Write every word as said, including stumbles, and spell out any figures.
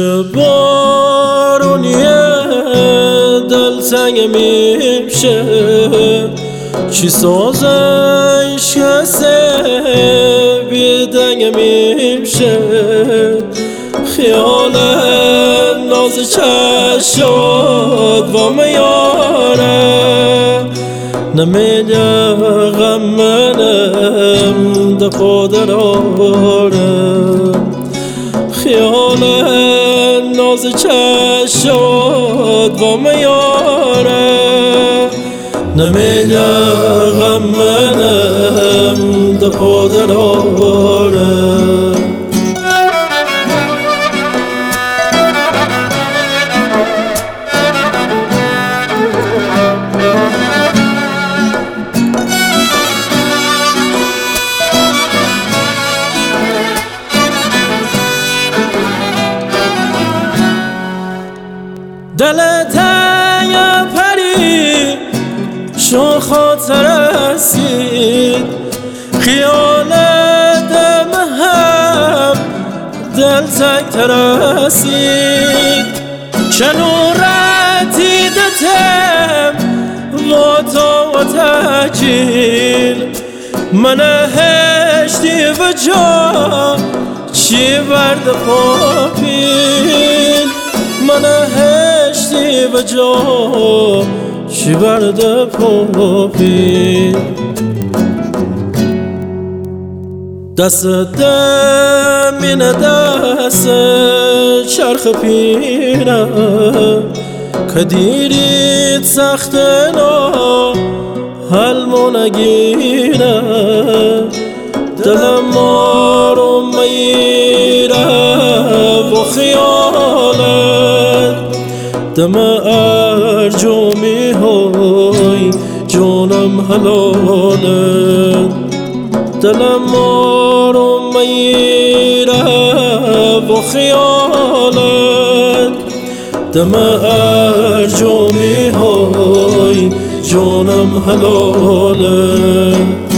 بارونیه دلتنگ میشه چی سازش کسه بیدنگ میشه خیال ناز چشاد و میاره نمیده غم منم ده پادرارم خیال ناز چشاد و میاره نمیده غم منم ده پادرارم دلت یا پری شو خاطر رسید خیال دم هم دل تک ترسید چنورتی دتم و تو و تجیل من هشتی و جا چی برد پاپیل من هشتی و جا چی برد پاپیل دست دمین دست چرخ پیره که دیرید سخت نا حلمو نگیره دلم ما رو میره و خیالت دم ارجومی های جونم حلالت دلم ما رو میره و خیالت دم ارجومی های جونم حلالت